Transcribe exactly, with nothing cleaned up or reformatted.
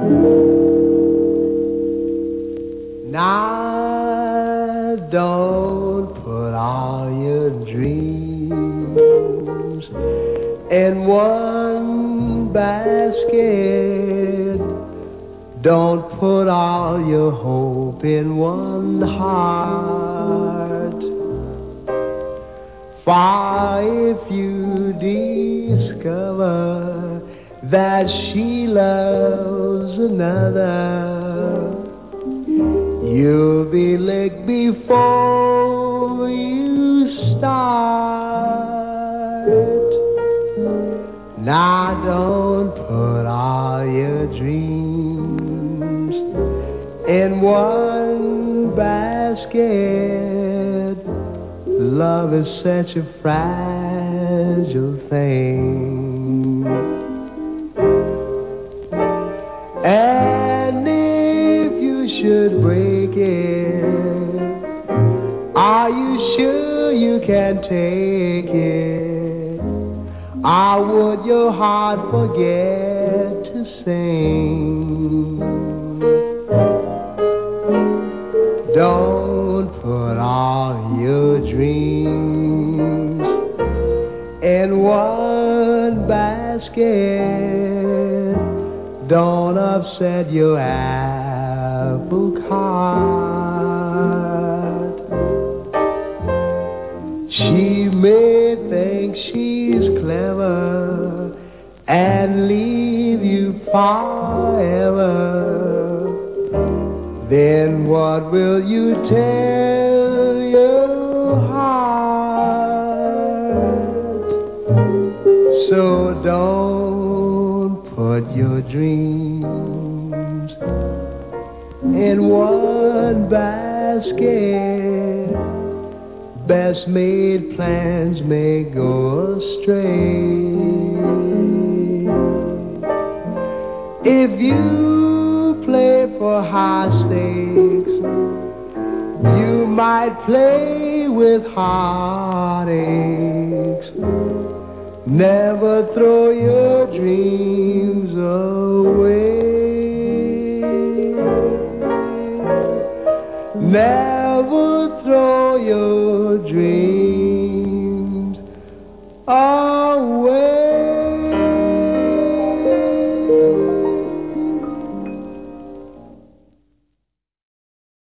Now don't put all your dreams in one basket. Don't put all your hope in one heart. For if you discover that she loves another, you'll be licked before you start. Now don't put all your dreams in one basket. Love is such a fragile thing. And if you should break it, are you sure you can take it? Or would your heart forget to sing? Don't put all your dreams in one basket. Don't upset your apple cart. She may think she's clever and leave you forever. Then what will you tell your heart? So don't put your dreams in one basket. Best made plans may go astray. If you play for high stakes, you might play with heartaches. Never throw your dreams away. Never throw your dreams